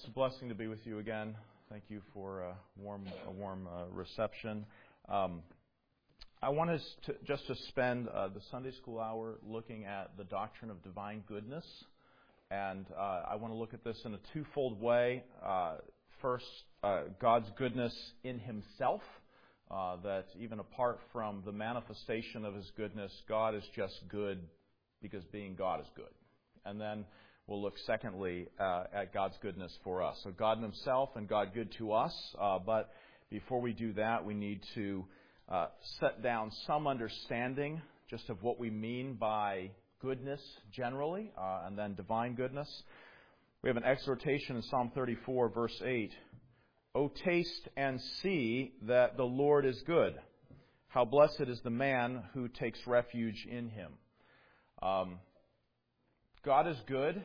It's a blessing to be with you again. Thank you for a warm reception. I want us to spend the Sunday school hour looking at the doctrine of divine goodness, and I want to look at this in a twofold way. First, God's goodness in Himself, that even apart from the manifestation of His goodness, God is just good because being God is good. And then we'll look, secondly, at God's goodness for us. So God in Himself and God good to us. But before we do that, we need to set down some understanding just of what we mean by goodness generally, and then divine goodness. We have an exhortation in Psalm 34, verse 8. "O taste and see that the Lord is good. How blessed is the man who takes refuge in Him." God is good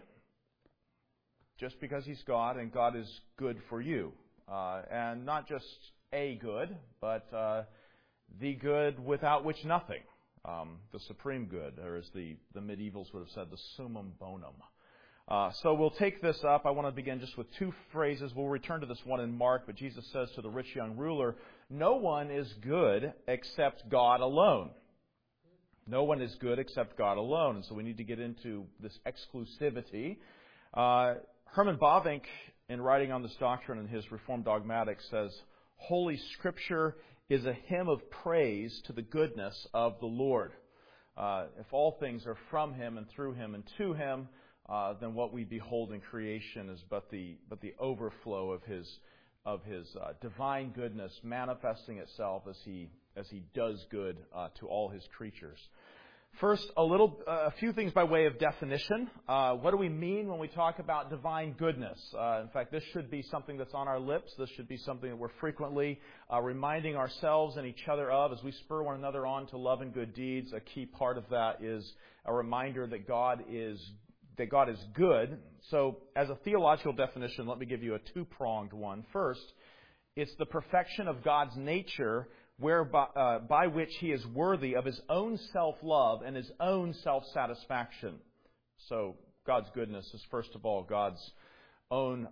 just because He's God, and God is good for you. And not just a good, but the good without which nothing. The supreme good, or as the medievals would have said, the summum bonum. So we'll take this up. I want to begin just with two phrases. We'll return to this one in Mark, but Jesus says to the rich young ruler, "No one is good except God alone." No one is good except God alone. And so we need to get into this exclusivity. Herman Bavinck, in writing on this doctrine in his Reformed Dogmatics, says, "Holy Scripture is a hymn of praise to the goodness of the Lord." If all things are from Him and through Him and to Him, then what we behold in creation is but the overflow of His divine goodness manifesting itself as He does good to all His creatures. First, a few things by way of definition. What do we mean when we talk about divine goodness? In fact, this should be something that's on our lips. This should be something that we're frequently reminding ourselves and each other of as we spur one another on to love and good deeds. A key part of that is a reminder that God is good. So, as a theological definition, let me give you a two-pronged one. First, it's the perfection of God's nature, whereby by which He is worthy of His own self-love and His own self-satisfaction. So, God's goodness is, first of all, God's own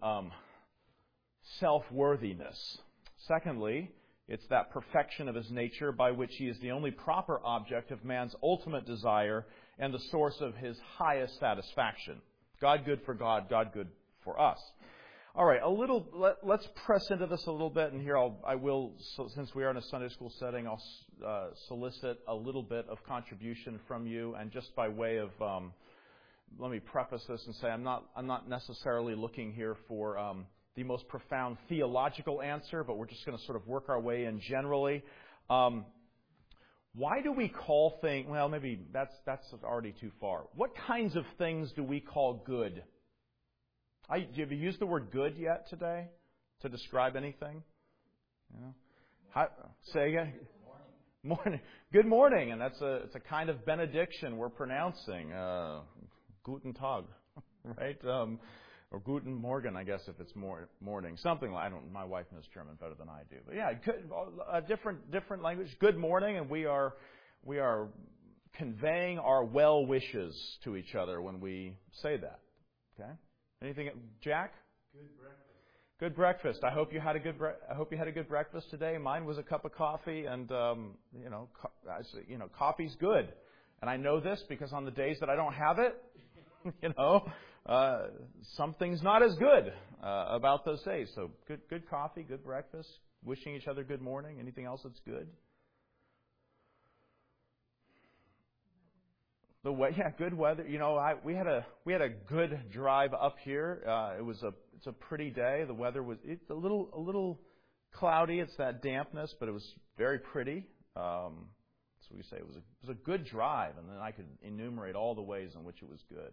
self-worthiness. Secondly, it's that perfection of His nature by which He is the only proper object of man's ultimate desire and the source of his highest satisfaction. God good for God, God good for us. All right, let's press into this a little bit, and here I will, since we are in a Sunday school setting, I'll solicit a little bit of contribution from you. And just by way of, let me preface this and say I'm not necessarily looking here for the most profound theological answer, but we're just going to sort of work our way in generally. Why do we call things, well, maybe that's already too far. What kinds of things do we call good? Have you used the word good yet today to describe anything? You know? Say again? Morning. Good morning. And it's a kind of benediction we're pronouncing. Guten Tag, right? Or Guten Morgen, I guess, if it's morning. Something like, my wife knows German better than I do. But yeah, a different language. Good morning, and we are conveying our well wishes to each other when we say that. Okay? Anything, Jack? Good breakfast. Good breakfast. I hope you had a good breakfast today. Mine was a cup of coffee, and coffee's good. And I know this because on the days that I don't have it, something's not as good about those days. So good coffee, good breakfast, wishing each other good morning. Anything else that's good? Good weather. We had a good drive up here. It's a pretty day. The weather it's a little cloudy. It's that dampness, but it was very pretty. So we say it was a good drive, and then I could enumerate all the ways in which it was good.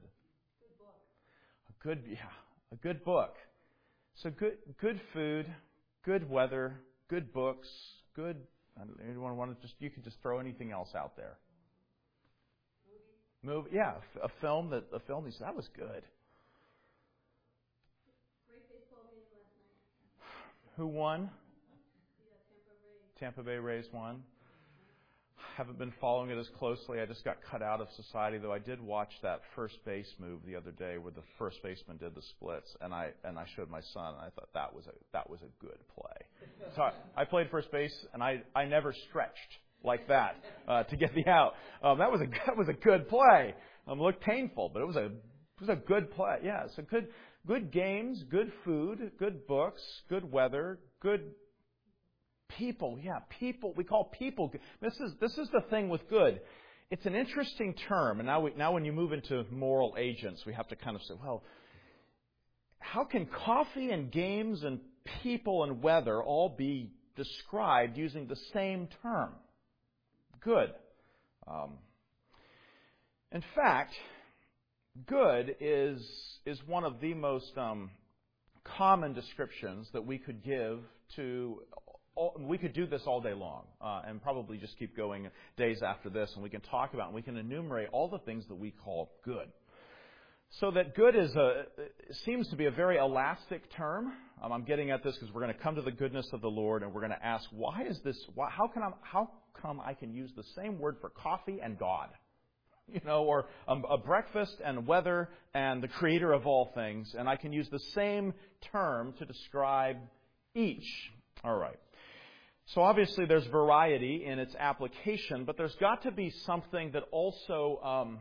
A good book. So good food, good weather, good books, good. You can just throw anything else out there. Movie, yeah, a film. That was good. Great baseball game last night. Who won? The Tampa Bay Rays won. haven't been following it as closely. I just got cut out of society, though I did watch that first base move the other day where the first baseman did the splits, and I showed my son, and I thought that was a good play. So I played first base, and I never stretched like that to get the out. That was a good play. It looked painful, but it was a good play. Yeah, so good games, good food, good books, good weather, good people. Yeah, people. We call people good. This is the thing with good. It's an interesting term, and now when you move into moral agents, we have to kind of say, well, how can coffee and games and people and weather all be described using the same term? Good. In fact, good is one of the most common descriptions that we could give to. We could do this all day long, and probably just keep going days after this, and we can talk about and we can enumerate all the things that we call good. So that good seems to be a very elastic term. I'm getting at this because we're going to come to the goodness of the Lord, and we're going to ask, why is this? How come I can use the same word for coffee and God? Or a breakfast and weather and the Creator of all things, and I can use the same term to describe each. All right. So obviously there's variety in its application, but there's got to be something that also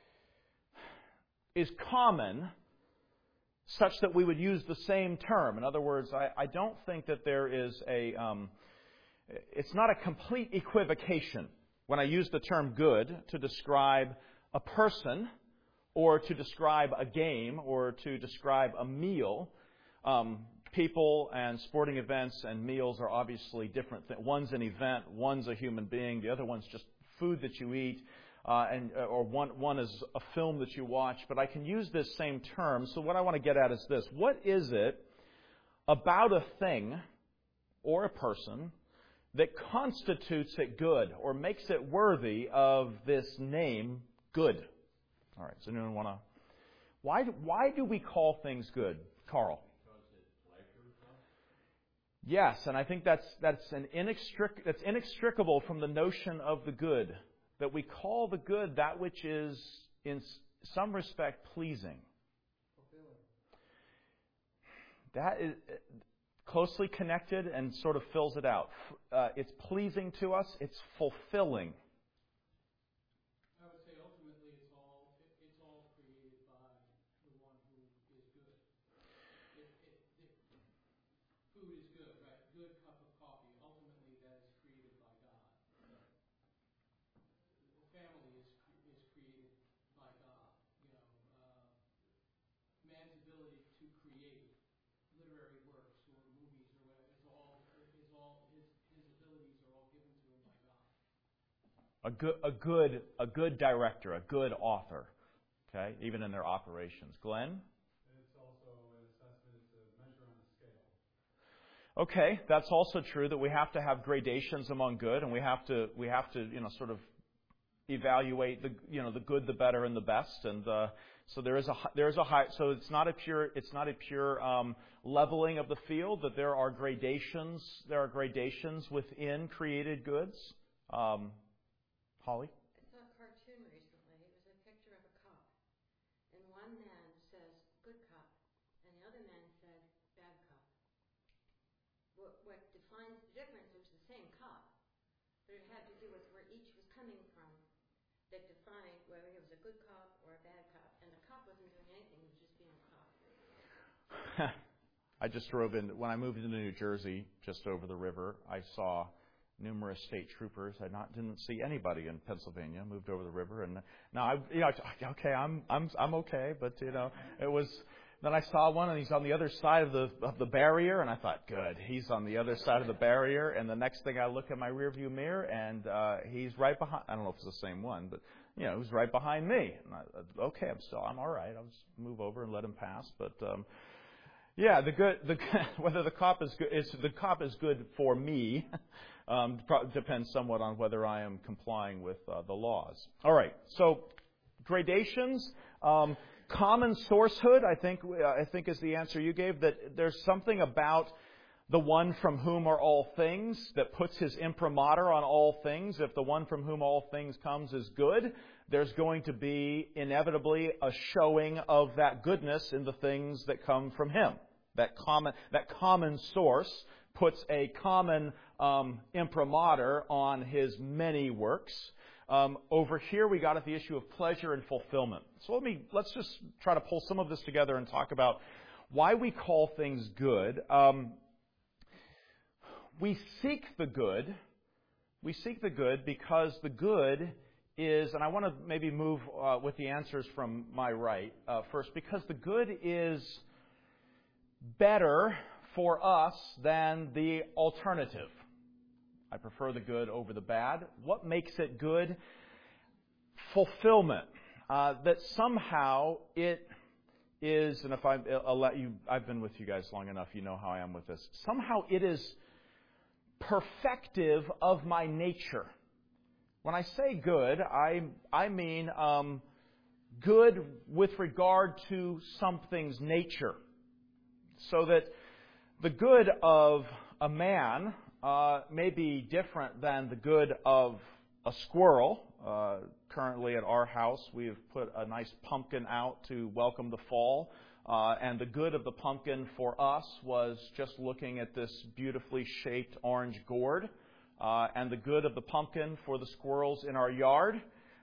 is common such that we would use the same term. In other words, I don't think that there is it's not a complete equivocation when I use the term good to describe a person or to describe a game or to describe a meal. People and sporting events and meals are obviously different. One's an event, one's a human being, the other one's just food that you eat, or one is a film that you watch. But I can use this same term. So what I want to get at is this. What is it about a thing or a person that constitutes it good or makes it worthy of this name, good? All right, so anyone want to... Why do we call things good? Carl? Yes, and I think that's inextricable from the notion of the good, that we call the good that which is in some respect pleasing. That is closely connected and sort of fills it out. It's pleasing to us. It's fulfilling. I would say ultimately it's all created by the one who is good. Food is good, right? Good cup of coffee. Ultimately, that is created by God. The family is created by God. Man's ability to create literary works or movies or whatever his abilities are all given to him by God. A good director, a good author. Okay, even in their operations. Glenn? Okay, that's also true that we have to have gradations among good, and we have to sort of evaluate the good, the better, and the best, and so there is a high. So it's not a pure leveling of the field. That there are gradations. There are gradations within created goods. Holly. I saw a cartoon recently. It was a picture of a cup, and one man says good cup, and the other man said bad cup. What defines the difference was the same cup, but it had to do with where each was coming from that defined whether it was a good cup or a bad cup. And the cup wasn't doing anything, it was just being a cup. I just drove in, when I moved into New Jersey, just over the river, I saw numerous state troopers. I didn't see anybody in Pennsylvania. Moved over the river, and now I'm okay, but it was. Then I saw one, and he's on the other side of the barrier, and I thought, good, he's on the other side of the barrier. And the next thing I look at my rearview mirror, and he's right behind. I don't know if it's the same one, but he was right behind me. And I'm all right. I'll just move over and let him pass. But whether the cop is good, the cop is good for me. Depends somewhat on whether I am complying with the laws. All right. So gradations. Common sourcehood, I think is the answer you gave, that there's something about the one from whom are all things, that puts his imprimatur on all things. If the one from whom all things comes is good, there's going to be inevitably a showing of that goodness in the things that come from him. That common source puts a common imprimatur on his many works. Over here we got at the issue of pleasure and fulfillment. So let's just try to pull some of this together and talk about why we call things good. We seek the good. We seek the good because the good is, and I want to maybe move with the answers from my right first, because the good is better for us than the alternative. I prefer the good over the bad. What makes it good? Fulfillment. That somehow it is, and if I'll let you, I've been with you guys long enough, you know how I am with this. Somehow it is perfective of my nature. When I say good, I mean good with regard to something's nature. So that the good of a man may be different than the good of a squirrel. Currently at our house, we've put a nice pumpkin out to welcome the fall. And the good of the pumpkin for us was just looking at this beautifully shaped orange gourd. And the good of the pumpkin for the squirrels in our yard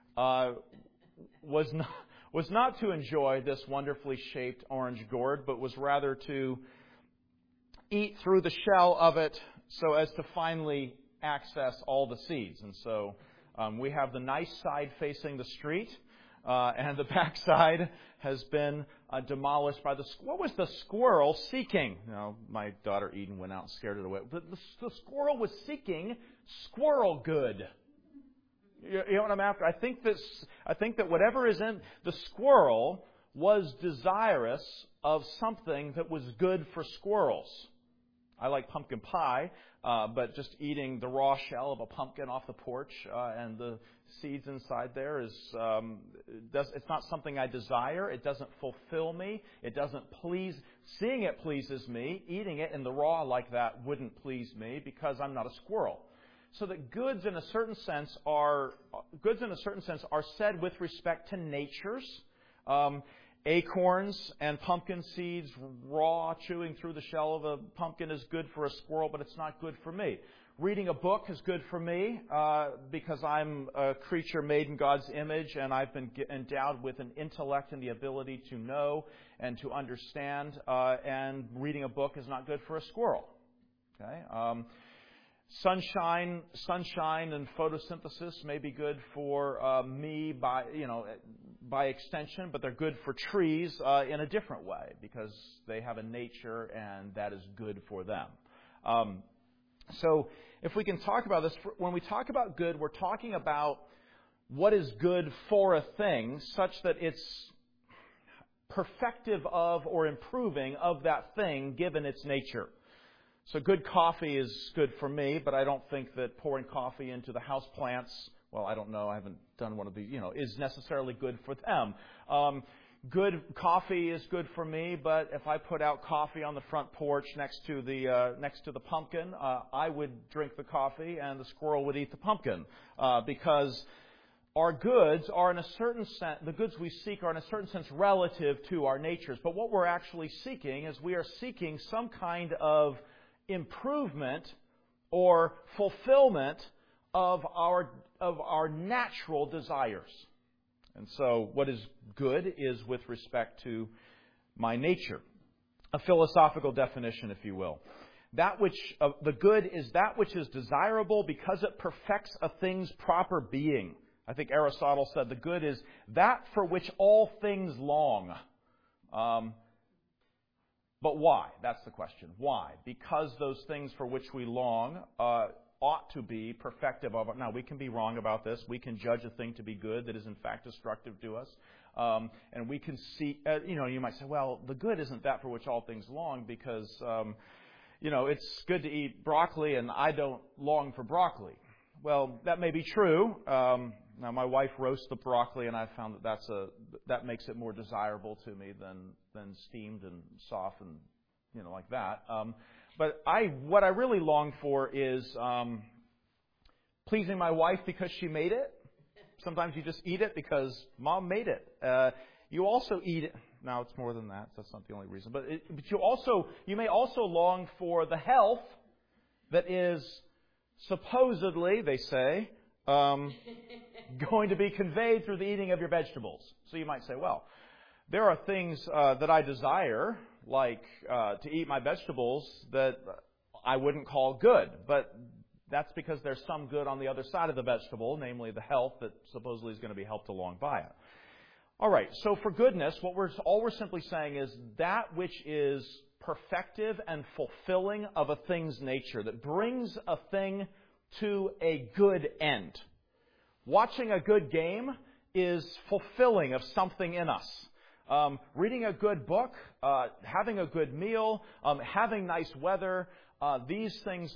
was not to enjoy this wonderfully shaped orange gourd, but was rather to eat through the shell of it so as to finally access all the seeds. And so we have the nice side facing the street, and the back side has been demolished by what was the squirrel seeking? My daughter Eden went out and scared it away. But the squirrel was seeking squirrel good. You know what I'm after? I think that whatever is in the squirrel was desirous of something that was good for squirrels. I like pumpkin pie, but just eating the raw shell of a pumpkin off the porch and the seeds inside there it's not something I desire. It doesn't fulfill me. It doesn't please. Seeing it pleases me. Eating it in the raw like that wouldn't please me because I'm not a squirrel. So that goods in a certain sense are said with respect to natures. Acorns and pumpkin seeds, raw, chewing through the shell of a pumpkin is good for a squirrel, but it's not good for me. Reading a book is good for me because I'm a creature made in God's image and I've been endowed with an intellect and the ability to know and to understand. And reading a book is not good for a squirrel. Okay. Sunshine and photosynthesis may be good for me by extension, but they're good for trees in a different way because they have a nature and that is good for them. So if we can talk about this, when we talk about good, we're talking about what is good for a thing such that it's perfective of or improving of that thing given its nature. So good coffee is good for me, but I don't think that pouring coffee into the house plants, well, I don't know, I haven't done one of these, is necessarily good for them. Good coffee is good for me, but if I put out coffee on the front porch next to the pumpkin, I would drink the coffee and the squirrel would eat the pumpkin because our goods are in a certain sense, the goods we seek are in a certain sense relative to our natures. But what we're actually seeking is we are seeking some kind of improvement or fulfillment of our natural desires. And so what is good is with respect to my nature. A philosophical definition, if you will. The good is that which is desirable because it perfects a thing's proper being. I think Aristotle said the good is that for which all things long. But why? That's the question. Why? Because those things for which we long ought to be perfective of it. Now, we can be wrong about this. We can judge a thing to be good that is in fact destructive to us. And we can see, you might say, well, the good isn't that for which all things long because, it's good to eat broccoli and I don't long for broccoli. Well, that may be true. Now, my wife roasts the broccoli, and I've found that makes it more desirable to me than steamed and soft and like that. But what I really long for is pleasing my wife because she made it. Sometimes you just eat it because Mom made it. You also eat it. Now it's more than that. That's not the only reason. But you may also long for the health that is supposedly, they say, going to be conveyed through the eating of your vegetables. So you might say, well, there are things that I desire, like to eat my vegetables, that I wouldn't call good. But that's because there's some good on the other side of the vegetable, namely the health that supposedly is going to be helped along by it. All right, so for goodness, all we're simply saying is that which is perfective and fulfilling of a thing's nature, that brings a thing to a good end. Watching a good game is fulfilling of something in us. Reading a good book, having a good meal, having nice weather, these things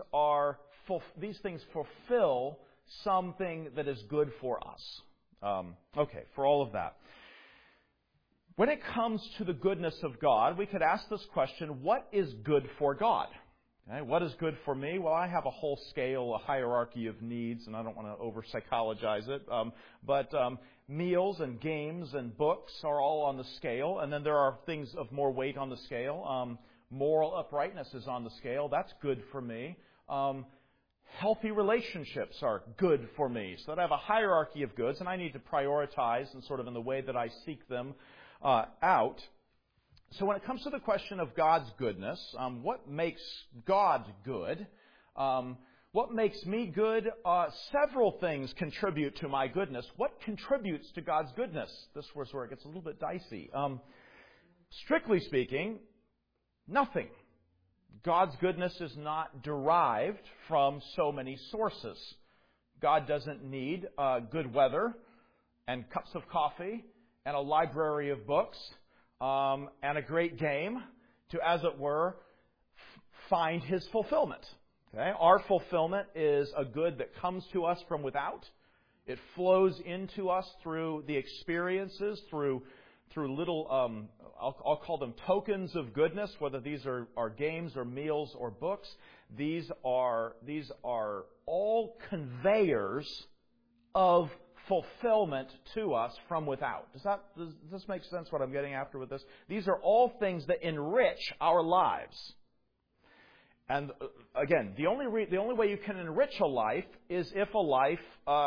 fulfill something that is good for us. Okay, for all of that. When it comes to the goodness of God, we could ask this question, what is good for God? Okay, what is good for me? Well, I have a whole scale, a hierarchy of needs, and I don't want to over-psychologize it. But meals and games and books are all on the scale. And then there are things of more weight on the scale. Moral uprightness is on the scale. That's good for me. Healthy relationships are good for me. So that I have a hierarchy of goods, and I need to prioritize and sort of in the way that I seek them out. So when it comes to the question of God's goodness, what makes God good? What makes me good? Several things contribute to my goodness. What contributes to God's goodness? This was where it gets a little bit dicey. Strictly speaking, nothing. God's goodness is not derived from so many sources. God doesn't need good weather and cups of coffee and a library of books and a great game to, as it were, find His fulfillment. Okay? Our fulfillment is a good that comes to us from without. It flows into us through the experiences, through little, I'll call them tokens of goodness, whether these are games or meals or books. These are all conveyors of fulfillment to us from without. Does this make sense what I'm getting after with this? These are all things that enrich our lives. And again, the only way you can enrich a life is if a life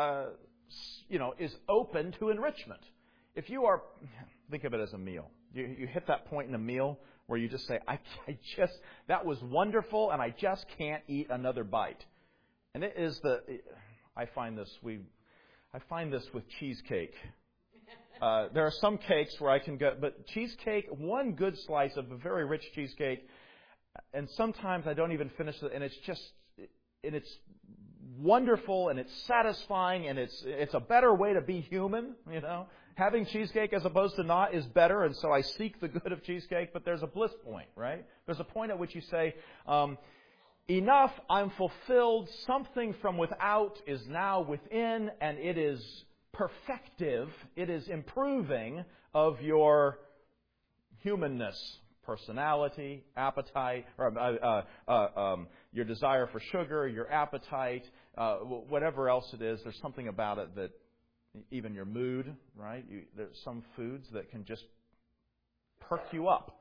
is open to enrichment. If you are, think of it as a meal. You hit that point in a meal where you just say, that was wonderful and I just can't eat another bite. And it is I find this with cheesecake. There are some cakes where I can go, but cheesecake, one good slice of a very rich cheesecake, and sometimes I don't even finish it, and it's wonderful, and it's satisfying, and it's a better way to be human, you know. Having cheesecake as opposed to not is better, and so I seek the good of cheesecake, but there's a bliss point, right? There's a point at which you say, enough, I'm fulfilled, something from without is now within, and it is perfective, it is improving of your humanness, personality, appetite, or your desire for sugar, your appetite, whatever else it is. There's something about it that, even your mood, right? There's some foods that can just perk you up.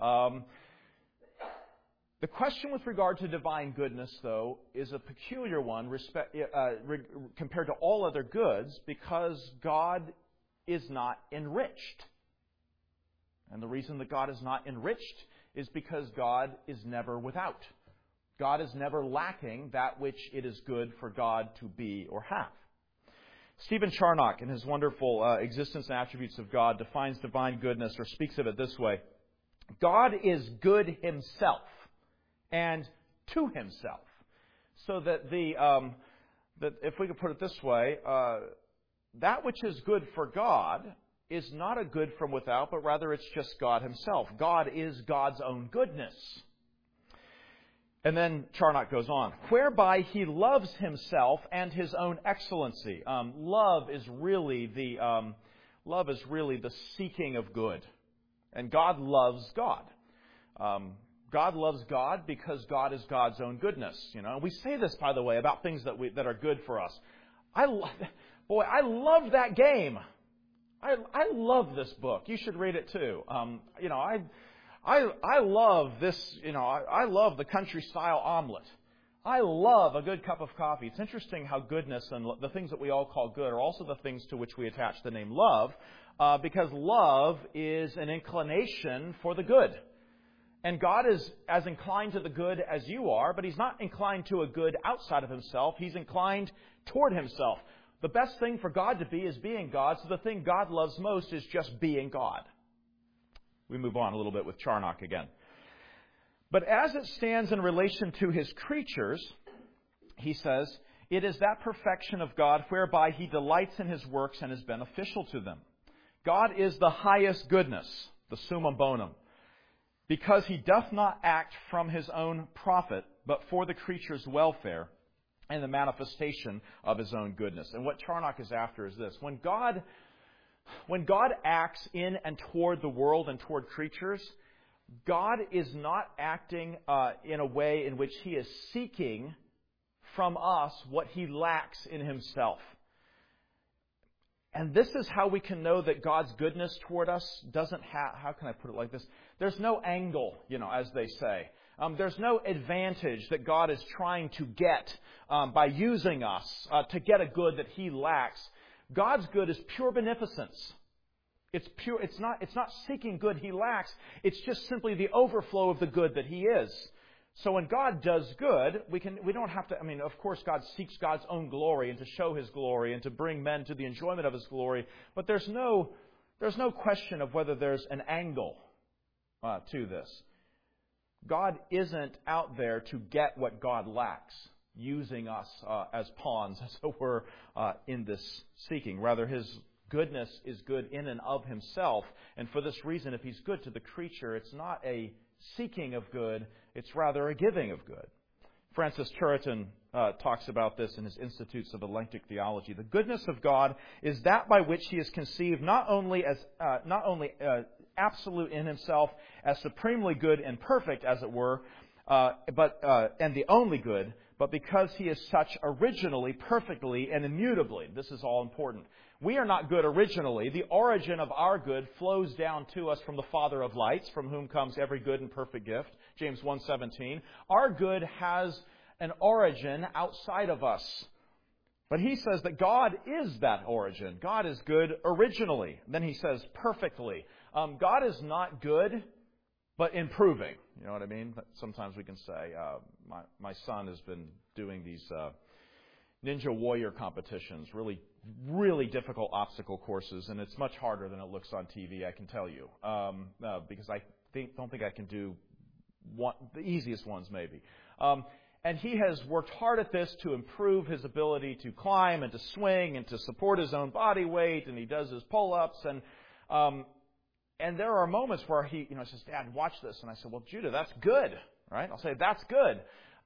The question with regard to divine goodness, though, is a peculiar one compared to all other goods, because God is not enriched. And the reason that God is not enriched is because God is never without. God is never lacking that which it is good for God to be or have. Stephen Charnock, in his wonderful Existence and Attributes of God, defines divine goodness, or speaks of it this way: God is good Himself and to Himself. So that that if we could put it this way, that which is good for God is not a good from without, but rather it's just God Himself. God is God's own goodness. And then Charnock goes on, whereby He loves Himself and His own excellency. Love is really the seeking of good, and God loves God. God loves God because God is God's own goodness. And we say this, by the way, about things that are good for us. I love that game. I love this book. You should read it too. I love this. I love the country style omelet. I love a good cup of coffee. It's interesting how goodness and the things that we all call good are also the things to which we attach the name love, because love is an inclination for the good. And God is as inclined to the good as you are, but He's not inclined to a good outside of Himself. He's inclined toward Himself. The best thing for God to be is being God, so the thing God loves most is just being God. We move on a little bit with Charnock again. But as it stands in relation to His creatures, he says, it is that perfection of God whereby He delights in His works and is beneficial to them. God is the highest goodness, the summum bonum, because He doth not act from His own profit, but for the creature's welfare and the manifestation of His own goodness. And what Charnock is after is this. When God acts in and toward the world and toward creatures, God is not acting in a way in which He is seeking from us what He lacks in Himself. And this is how we can know that God's goodness toward us doesn't have, how can I put it like this? There's no angle, as they say. There's no advantage that God is trying to get by using us to get a good that He lacks. God's good is pure beneficence. It's pure. It's not seeking good He lacks. It's just simply the overflow of the good that He is. So when God does good, we don't have to. Of course, God seeks God's own glory and to show His glory and to bring men to the enjoyment of His glory. But there's no question of whether there's an angle to this. God isn't out there to get what God lacks, using us as pawns, as it were, in this seeking. Rather, His goodness is good in and of Himself. And for this reason, if He's good to the creature, it's not a seeking of good, it's rather a giving of good. Francis Turretin talks about this in his Institutes of Eclectic Theology. The goodness of God is that by which He is conceived not only absolute in Himself, as supremely good and perfect, as it were, and the only good, but because He is such originally, perfectly, and immutably. This is all important. We are not good originally. The origin of our good flows down to us from the Father of lights, from whom comes every good and perfect gift, James 1:17. Our good has an origin outside of us. But he says that God is that origin. God is good originally. Then he says perfectly. God is not good, but improving. You know what I mean? Sometimes we can say, my son has been doing these Ninja Warrior competitions, really, really difficult obstacle courses, and it's much harder than it looks on TV, I can tell you, because I don't think I can do the easiest ones, maybe. And he has worked hard at this to improve his ability to climb and to swing and to support his own body weight, and he does his pull-ups, and there are moments where he says, Dad, watch this. And I said, well, Judah, that's good, right? I'll say, that's good.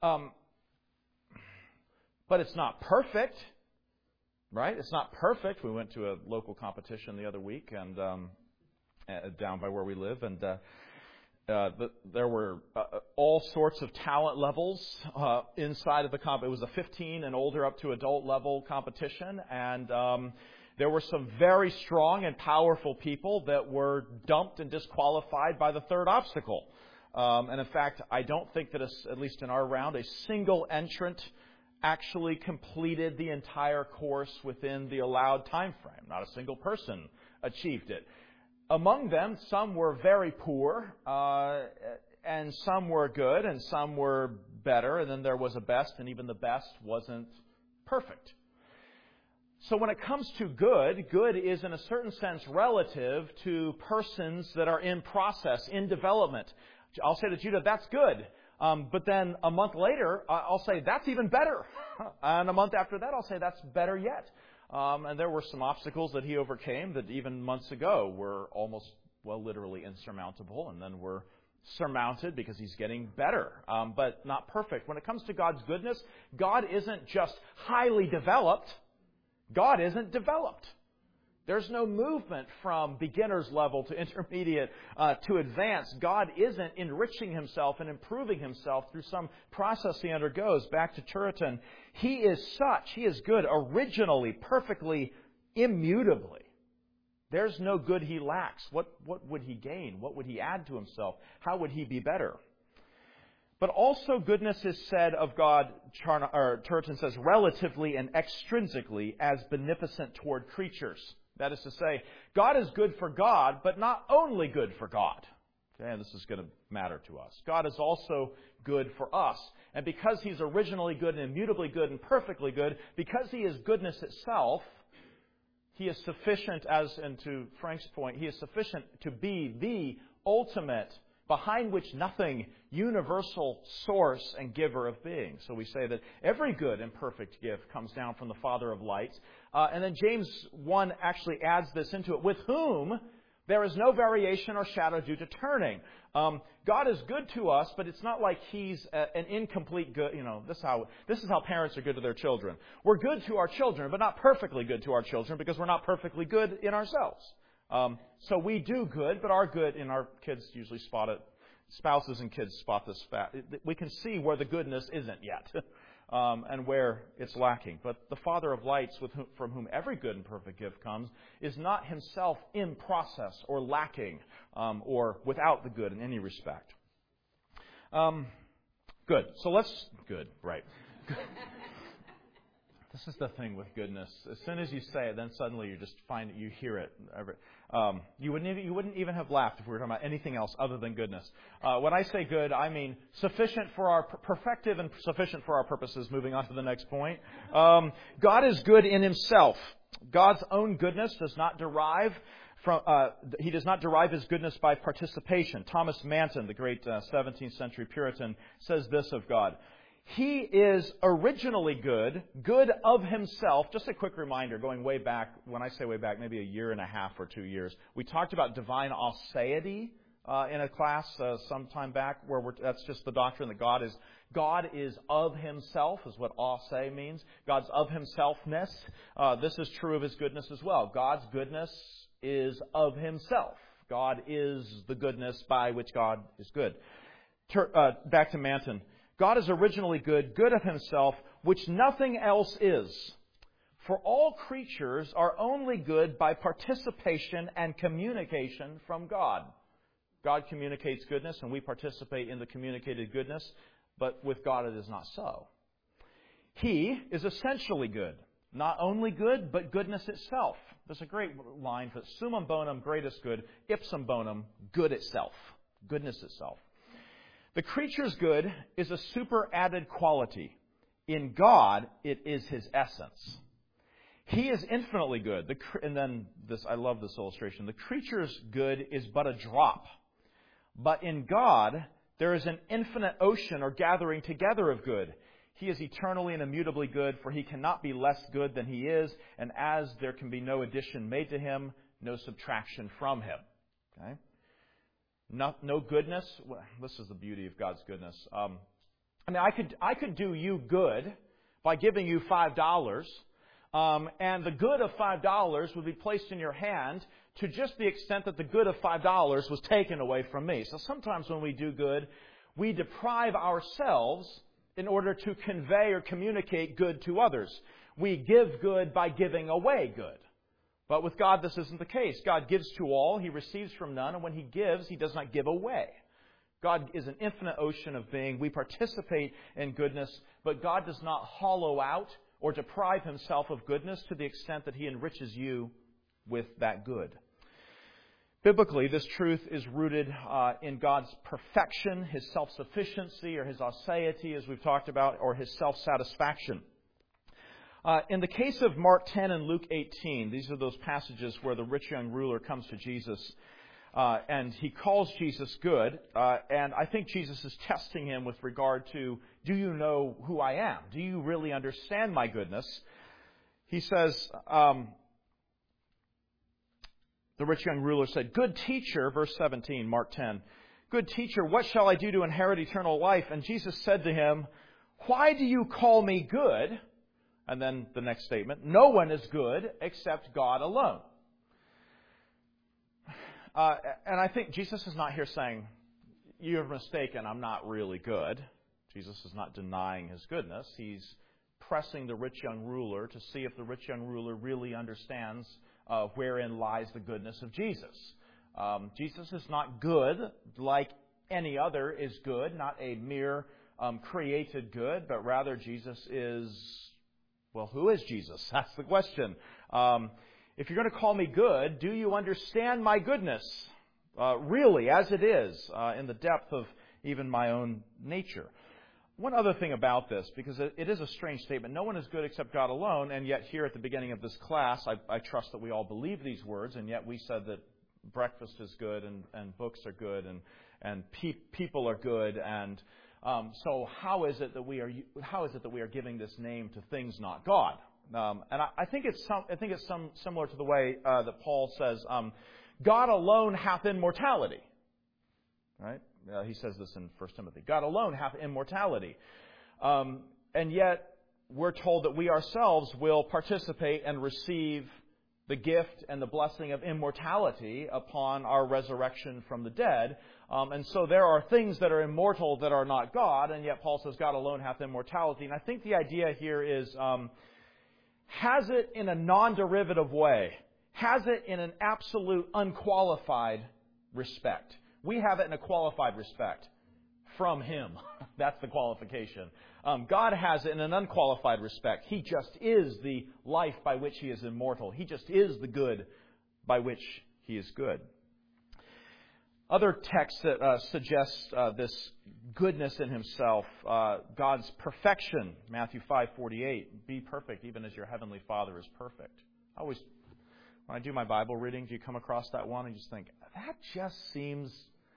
But it's not perfect, right? It's not perfect. We went to a local competition the other week and down by where we live, and there were all sorts of talent levels inside of the comp. It was a 15 and older up to adult level competition, and there were some very strong and powerful people that were dumped and disqualified by the third obstacle. And in fact, I don't think that, at least in our round, a single entrant actually completed the entire course within the allowed time frame. Not a single person achieved it. Among them, some were very poor, and some were good, and some were better, and then there was a best, and even the best wasn't perfect. So when it comes to good, good is in a certain sense relative to persons that are in process, in development. I'll say to Judah, that's good. But then a month later, I'll say, that's even better. And a month after that, I'll say, that's better yet. And there were some obstacles that he overcame that even months ago were almost, literally insurmountable, and then were surmounted because he's getting better, but not perfect. When it comes to God's goodness, God isn't just highly developed. God isn't developed. There's no movement from beginner's level to intermediate to advanced. God isn't enriching Himself and improving Himself through some process He undergoes. Back to Turretin. He is such. He is good originally, perfectly, immutably. There's no good He lacks. What would He gain? What would He add to Himself? How would He be better? But also goodness is said of God, Turretin says, relatively and extrinsically as beneficent toward creatures. That is to say, God is good for God, but not only good for God. Okay, and this is going to matter to us. God is also good for us. And because He's originally good and immutably good and perfectly good, because He is goodness itself, He is sufficient, and to Frank's point, He is sufficient to be the ultimate, behind which nothing, universal source and giver of being. So we say that every good and perfect gift comes down from the Father of lights. And then James 1 actually adds this into it, with whom there is no variation or shadow due to turning. God is good to us, but it's not like He's an incomplete good. This is how parents are good to their children. We're good to our children, but not perfectly good to our children because we're not perfectly good in ourselves. So we do good, but our good, and our kids usually spot it. Spouses and kids spot this fact. We can see where the goodness isn't yet, and where it's lacking. But the Father of lights, from whom every good and perfect gift comes, is not Himself in process or lacking or without the good in any respect. Good. So good, right. This is the thing with goodness. As soon as you say it, then suddenly you just find you hear it. You wouldn't even have laughed if we were talking about anything else other than goodness. When I say good, I mean sufficient for our perfective and sufficient for our purposes. Moving on to the next point. God is good in Himself. God's own goodness does not derive from. He does not derive His goodness by participation. Thomas Manton, the great 17th century Puritan, says this of God. He is originally good, good of Himself. Just a quick reminder, going way back, when I say way back, maybe a year and a half or 2 years, we talked about divine aseity in a class some time back, where that's just the doctrine that God is of Himself, is what ase means. God's of Himselfness. This is true of His goodness as well. God's goodness is of Himself. God is the goodness by which God is good. Back to Manton. God is originally good, good of Himself, which nothing else is. For all creatures are only good by participation and communication from God. God communicates goodness, and we participate in the communicated goodness, but with God it is not so. He is essentially good. Not only good, but goodness itself. There's a great line for summum bonum, greatest good, ipsum bonum, good itself. Goodness itself. The creature's good is a superadded quality. In God, it is His essence. He is infinitely good. I love this illustration. The creature's good is but a drop. But in God, there is an infinite ocean or gathering together of good. He is eternally and immutably good, for He cannot be less good than He is, and as there can be no addition made to Him, no subtraction from Him. Okay? No goodness. Well, this is the beauty of God's goodness. I could do you good by giving you $5, and the good of $5 would be placed in your hand to just the extent that the good of $5 was taken away from me. So sometimes when we do good, we deprive ourselves in order to convey or communicate good to others. We give good by giving away good. But with God, this isn't the case. God gives to all. He receives from none. And when He gives, He does not give away. God is an infinite ocean of being. We participate in goodness, but God does not hollow out or deprive Himself of goodness to the extent that He enriches you with that good. Biblically, this truth is rooted in God's perfection, His self-sufficiency, or His aseity, as we've talked about, or His self-satisfaction. In the case of Mark 10 and Luke 18, these are those passages where the rich young ruler comes to Jesus and he calls Jesus good. And I think Jesus is testing him with regard to, do you know who I am? Do you really understand my goodness? He says, the rich young ruler said, "Good teacher," verse 17, Mark 10, "Good teacher, what shall I do to inherit eternal life?" And Jesus said to him, "Why do you call me good?" And then the next statement, "No one is good except God alone." And I think Jesus is not here saying, you're mistaken, I'm not really good. Jesus is not denying his goodness. He's pressing the rich young ruler to see if the rich young ruler really understands wherein lies the goodness of Jesus. Jesus is not good like any other is good, not a mere created good, but rather Jesus is, well, who is Jesus? That's the question. If you're going to call me good, do you understand my goodness really as it is in the depth of even my own nature? One other thing about this, because it is a strange statement. No one is good except God alone, and yet here at the beginning of this class, I trust that we all believe these words, and yet we said that breakfast is good and books are good and people are good, and so how is it that we are giving this name to things not God? And I think it's similar to the way that Paul says, God alone hath immortality. Right? He says this in 1 Timothy. God alone hath immortality. And yet, we're told that we ourselves will participate and receive the gift and the blessing of immortality upon our resurrection from the dead. And so there are things that are immortal that are not God, and yet Paul says God alone hath immortality. And I think the idea here is, has it in a non-derivative way, has it in an absolute unqualified respect. We have it in a qualified respect from Him. That's the qualification. God has it in an unqualified respect. He just is the life by which He is immortal. He just is the good by which He is good. Other texts that suggest this goodness in Himself, God's perfection, Matthew 5:48, be perfect even as your heavenly Father is perfect. When I do my Bible reading, do you come across that one and you just think, that just seems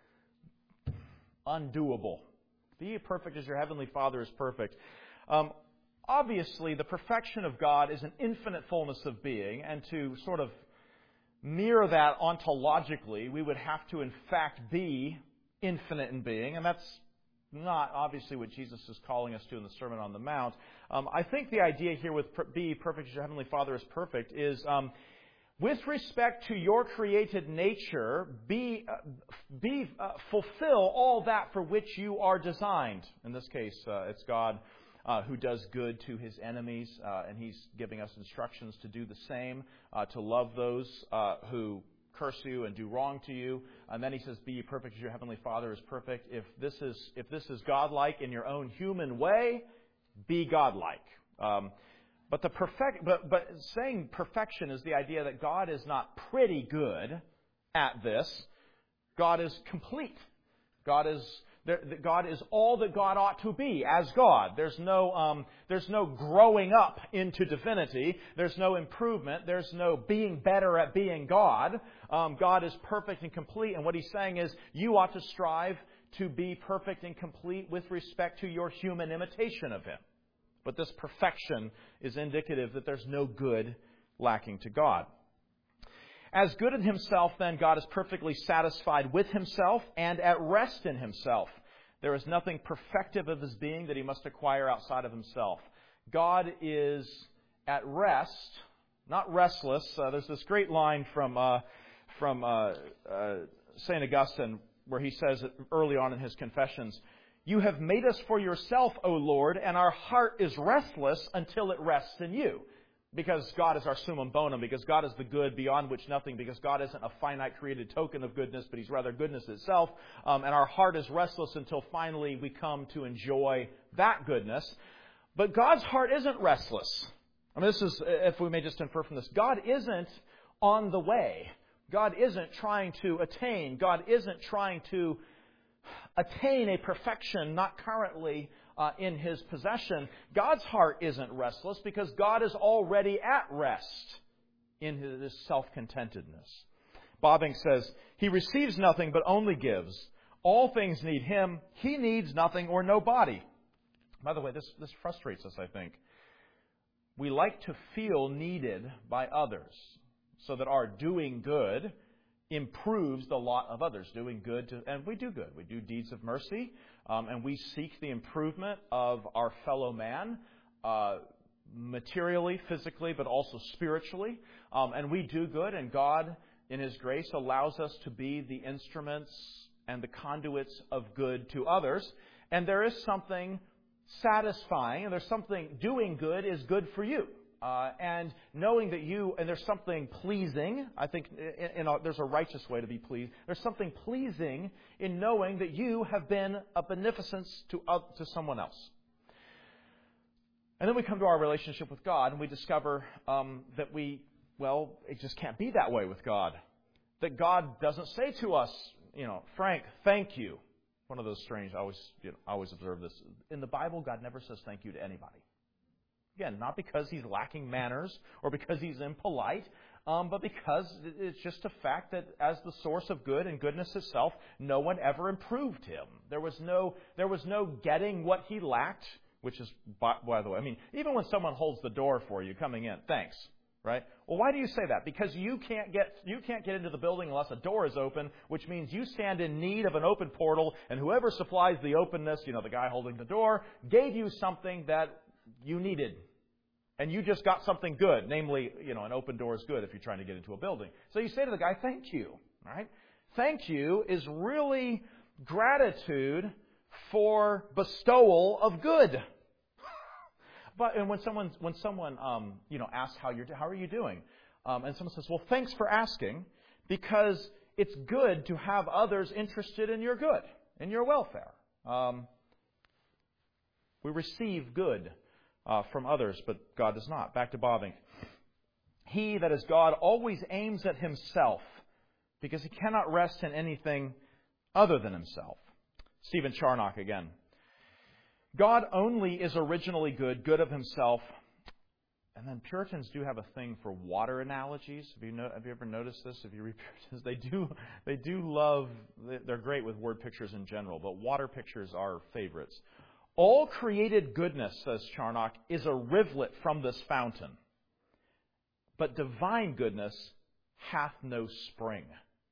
undoable. Be perfect as your heavenly Father is perfect. Obviously, the perfection of God is an infinite fullness of being, and to sort of mirror that ontologically, we would have to in fact be infinite in being, and that's not obviously what Jesus is calling us to in the Sermon on the Mount. I think the idea here with be perfect as your heavenly Father is perfect is with respect to your created nature, fulfill all that for which you are designed. In this case, it's God who does good to His enemies, and He's giving us instructions to do the same, to love those who curse you and do wrong to you. And then He says, "Be ye perfect as your heavenly Father is perfect." If this is godlike in your own human way, be godlike. But saying perfection is the idea that God is not pretty good at this. God is complete. God is all that God ought to be as God. There's no growing up into divinity. There's no improvement. There's no being better at being God. God is perfect and complete. And what He's saying is, you ought to strive to be perfect and complete with respect to your human imitation of Him. But this perfection is indicative that there's no good lacking to God. As good in Himself, then, God is perfectly satisfied with Himself and at rest in Himself. There is nothing perfective of His being that He must acquire outside of Himself. God is at rest, not restless. There's this great line from St. Augustine where he says early on in his Confessions, "You have made us for yourself, O Lord, and our heart is restless until it rests in you." Because God is our summum bonum, because God is the good beyond which nothing, because God isn't a finite created token of goodness, but He's rather goodness itself. And our heart is restless until finally we come to enjoy that goodness. But God's heart isn't restless. I mean, this is, if we may just infer from this, God isn't on the way. God isn't trying to attain. God isn't trying to attain a perfection not currently in His possession. God's heart isn't restless because God is already at rest in His self-contentedness. Bobbing says, He receives nothing but only gives. All things need Him. He needs nothing or nobody. By the way, this frustrates us, I think. We like to feel needed by others so that our doing good improves the lot of others. Doing good, and we do good. We do deeds of mercy, and we seek the improvement of our fellow man, materially, physically, but also spiritually. And we do good, and God in His grace, allows us to be the instruments and the conduits of good to others. And there is something satisfying, and there's something, doing good is good for you. And knowing that and there's something pleasing, I think there's a righteous way to be pleased. There's something pleasing in knowing that you have been a beneficence to someone else. And then we come to our relationship with God, and we discover that it just can't be that way with God. That God doesn't say to us, Frank, thank you. One of those strange, I always observe this. In the Bible, God never says thank you to anybody. Again, not because He's lacking manners or because He's impolite, but because it's just a fact that as the source of good and goodness itself, no one ever improved Him. There was no getting what He lacked, which is, by the way, even when someone holds the door for you coming in, thanks, right? Well, why do you say that? Because you can't get into the building unless a door is open, which means you stand in need of an open portal, and whoever supplies the openness, the guy holding the door, gave you something that you needed. And you just got something good, namely, an open door is good if you're trying to get into a building. So you say to the guy, thank you, right? Thank you is really gratitude for bestowal of good. And when someone asks how are you doing, and someone says, well, thanks for asking, because it's good to have others interested in your good, in your welfare. We receive good from others, but God does not. Back to Bavinck. He, that is God, always aims at Himself, because He cannot rest in anything other than Himself. Stephen Charnock again. God only is originally good of Himself. And then Puritans do have a thing for water analogies. Have you ever noticed this? If you read Puritans, they do love. They're great with word pictures in general, but water pictures are favorites. All created goodness, says Charnock, is a rivulet from this fountain, but divine goodness hath no spring.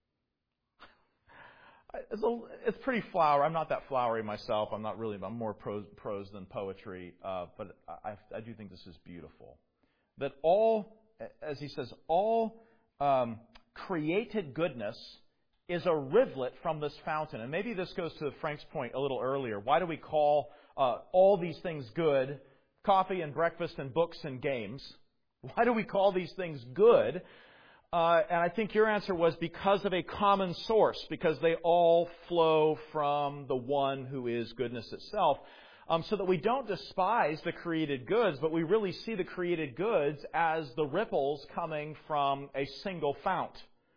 It's pretty flowery. I'm not that flowery myself. I'm more prose than poetry. But I do think this is beautiful. That all, as he says, all created goodness is a rivulet from this fountain. And maybe this goes to Frank's point a little earlier. Why do we call all these things good? Coffee and breakfast and books and games. Why do we call these things good? And I think your answer was because of a common source, because they all flow from the one who is goodness itself. So that we don't despise the created goods, but we really see the created goods as the ripples coming from a single fount.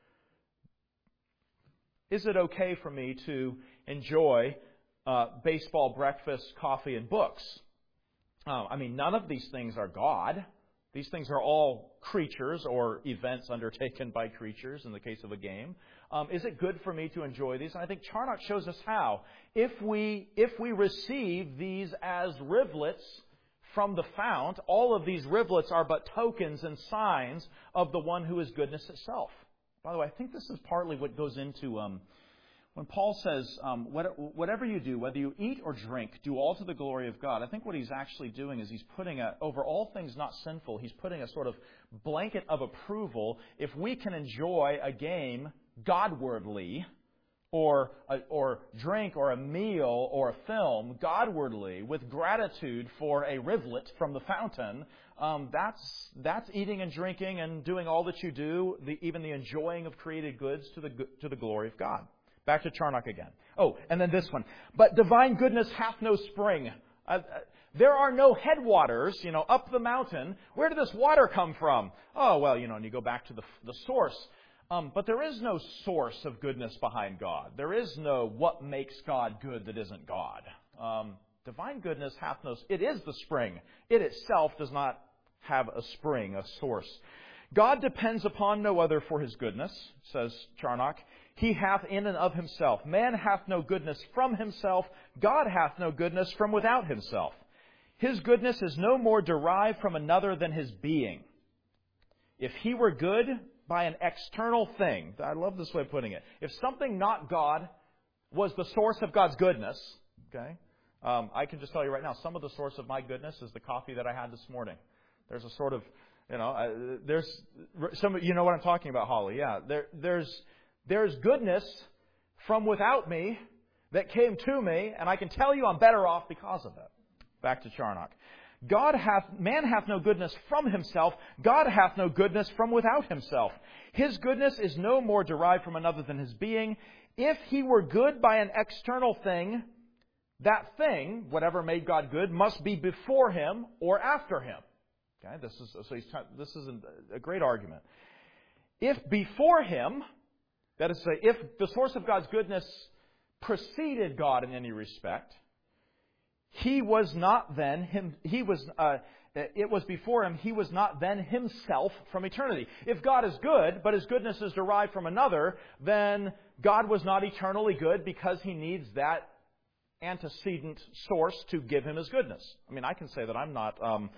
Is it okay for me to enjoy baseball, breakfast, coffee, and books? None of these things are God. These things are all creatures or events undertaken by creatures in the case of a game. Is it good for me to enjoy these? And I think Charnock shows us how. If we receive these as rivulets from the fount, all of these rivulets are but tokens and signs of the one who is goodness itself. By the way, I think this is partly what goes into when Paul says, whatever you do, whether you eat or drink, do all to the glory of God. I think what he's actually doing is he's putting over all things not sinful, he's putting a sort of blanket of approval. If we can enjoy a game Godwardly, or drink or a meal or a film Godwardly with gratitude for a rivulet from the fountain, that's eating and drinking and doing all that you do, even the enjoying of created goods to the glory of God. Back to Charnock again. Oh, and then this one. But divine goodness hath no spring. There are no headwaters, up the mountain. Where did this water come from? Oh, well, and you go back to the source. But there is no source of goodness behind God. There is no what makes God good that isn't God. Divine goodness hath no... It is the spring. It itself does not have a spring, a source. God depends upon no other for His goodness, says Charnock. He hath in and of Himself. Man hath no goodness from himself. God hath no goodness from without Himself. His goodness is no more derived from another than His being. If He were good by an external thing, I love this way of putting it. If something not God was the source of God's goodness, okay, I can just tell you right now, some of the source of my goodness is the coffee that I had this morning. There's a sort of, There's some. You know what I'm talking about, Holly? Yeah. There's goodness from without me that came to me, and I can tell you I'm better off because of it. Back to Charnock. Man hath no goodness from himself. God hath no goodness from without himself. His goodness is no more derived from another than his being. If he were good by an external thing, that thing, whatever made God good, must be before him or after him. Okay, this is a great argument. If before him, that is to say, if the source of God's goodness preceded God in any respect, it was before him, he was not then himself from eternity. If God is good, but his goodness is derived from another, then God was not eternally good because he needs that antecedent source to give him his goodness. I mean, I can say that I'm not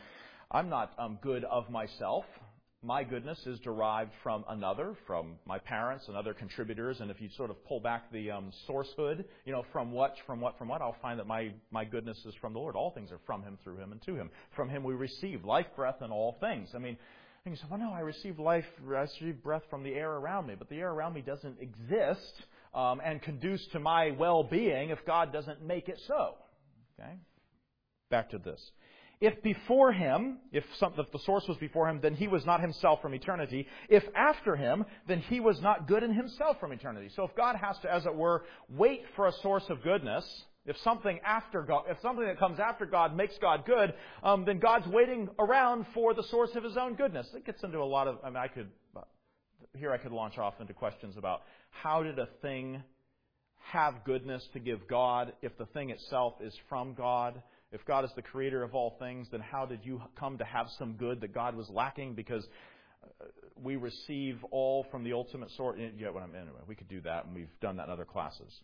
good of myself. My goodness is derived from another, from my parents and other contributors. And if you sort of pull back the source hood, from what, I'll find that my goodness is from the Lord. All things are from him, through him, and to him. From him we receive life, breath, and all things. I mean, you say, well, no, I receive life, I receive breath from the air around me. But the air around me doesn't exist and conduce to my well-being if God doesn't make it so. Okay? Back to this. If before him, if the source was before him, then he was not himself from eternity. If after him, then he was not good in himself from eternity. So if God has to, as it were, wait for a source of goodness, if something that comes after God makes God good, then God's waiting around for the source of his own goodness. It gets into a lot of, I could launch off into questions about how did a thing have goodness to give God if the thing itself is from God? If God is the creator of all things, then how did you come to have some good that God was lacking? Because we receive all from the ultimate source. Anyway, we could do that, and we've done that in other classes.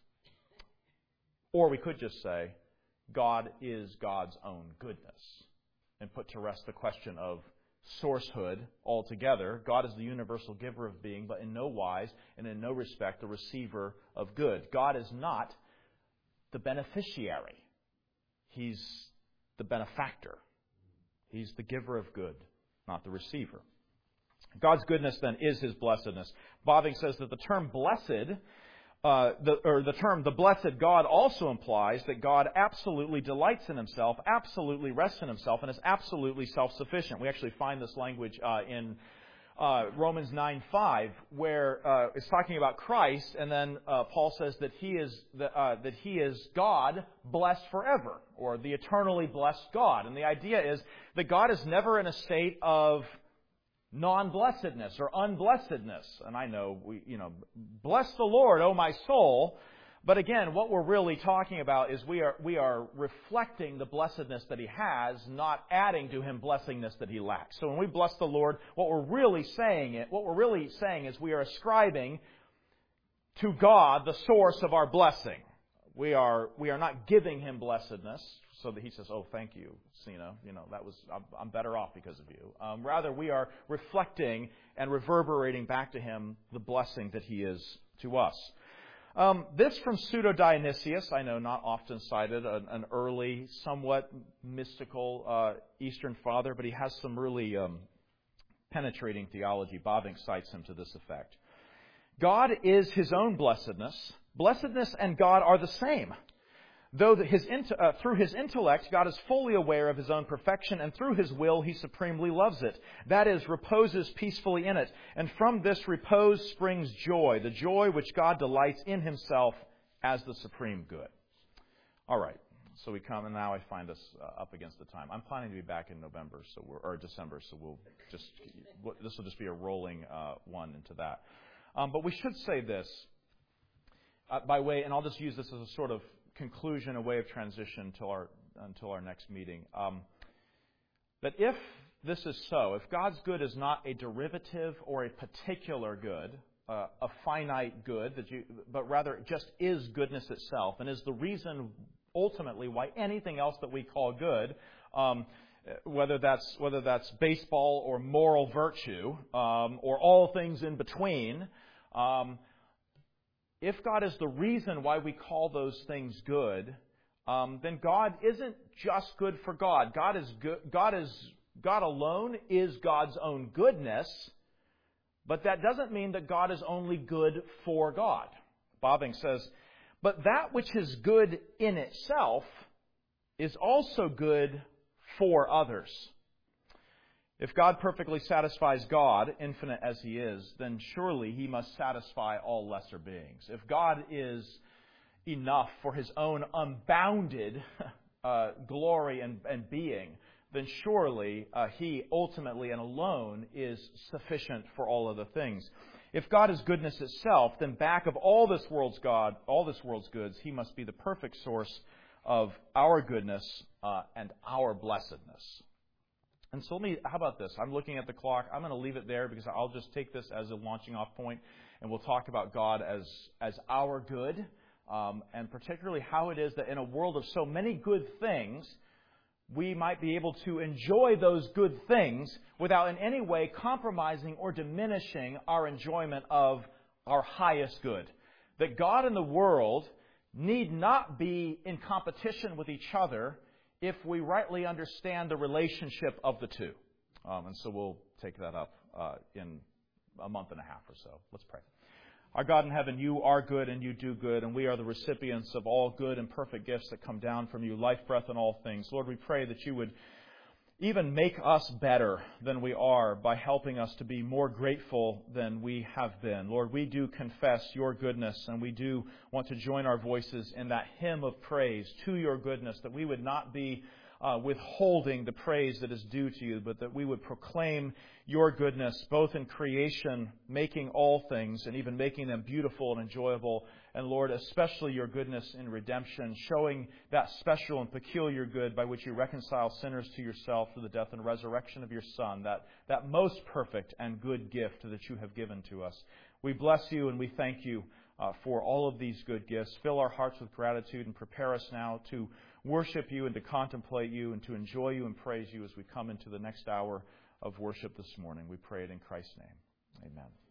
Or we could just say, God is God's own goodness, and put to rest the question of sourcehood altogether. God is the universal giver of being, but in no wise and in no respect the receiver of good. God is not the beneficiary. He's the benefactor. He's the giver of good, not the receiver. God's goodness, then, is his blessedness. Bobbing says that the term blessed, the term the blessed God also implies that God absolutely delights in himself, absolutely rests in himself, and is absolutely self-sufficient. We actually find this language in Romans 9:5, where it's talking about Christ, and then Paul says that he is God blessed forever, or the eternally blessed God. And the idea is that God is never in a state of non-blessedness or unblessedness. And I know bless the Lord, O my soul. But again, what we're really talking about is we are reflecting the blessedness that he has, not adding to him blessingness that he lacks. So when we bless the Lord, what we're really saying is we are ascribing to God the source of our blessing. We are not giving him blessedness so that he says, "Oh, thank you, Sina. I'm better off because of you." Rather, we are reflecting and reverberating back to him the blessing that he is to us. This from Pseudo-Dionysius, I know not often cited, an early, somewhat mystical Eastern father, but he has some really penetrating theology. Bobbing cites him to this effect. God is his own blessedness. Blessedness and God are the same. Though through his intellect, God is fully aware of his own perfection, and through his will, he supremely loves it. That is, reposes peacefully in it. And from this repose springs joy, the joy which God delights in himself as the supreme good. All right. So we come, and now I find us up against the time. I'm planning to be back in November, or December, so this will just be a rolling one into that. But we should say this by way, and I'll just use this as a sort of conclusion, a way of transition until our next meeting. That if this is so, if God's good is not a derivative or a particular good, a finite good, but rather it just is goodness itself, and is the reason ultimately why anything else that we call good, whether that's baseball or moral virtue, or all things in between. If God is the reason why we call those things good, then God isn't just good for God. God is God alone is God's own goodness, but that doesn't mean that God is only good for God. Bobbing says, but that which is good in itself is also good for others. If God perfectly satisfies God, infinite as He is, then surely He must satisfy all lesser beings. If God is enough for His own unbounded glory and being, then surely He ultimately and alone is sufficient for all other things. If God is goodness itself, then back of all this world's goods, He must be the perfect source of our goodness and our blessedness. And so how about this? I'm looking at the clock. I'm going to leave it there because I'll just take this as a launching off point, and we'll talk about God as our good, and particularly how it is that in a world of so many good things, we might be able to enjoy those good things without in any way compromising or diminishing our enjoyment of our highest good. That God and the world need not be in competition with each other if we rightly understand the relationship of the two. And so we'll take that up in a month and a half or so. Let's pray. Our God in heaven, You are good and You do good, and we are the recipients of all good and perfect gifts that come down from You, life, breath, and all things. Lord, we pray that You would even make us better than we are by helping us to be more grateful than we have been. Lord, we do confess Your goodness, and we do want to join our voices in that hymn of praise to Your goodness, that we would not be withholding the praise that is due to You, but that we would proclaim Your goodness, both in creation, making all things, and even making them beautiful and enjoyable. And Lord, especially Your goodness in redemption, showing that special and peculiar good by which You reconcile sinners to Yourself through the death and resurrection of Your Son, that most perfect and good gift that You have given to us. We bless You and we thank You for all of these good gifts. Fill our hearts with gratitude and prepare us now to worship You and to contemplate You and to enjoy You and praise You as we come into the next hour of worship this morning. We pray it in Christ's name. Amen.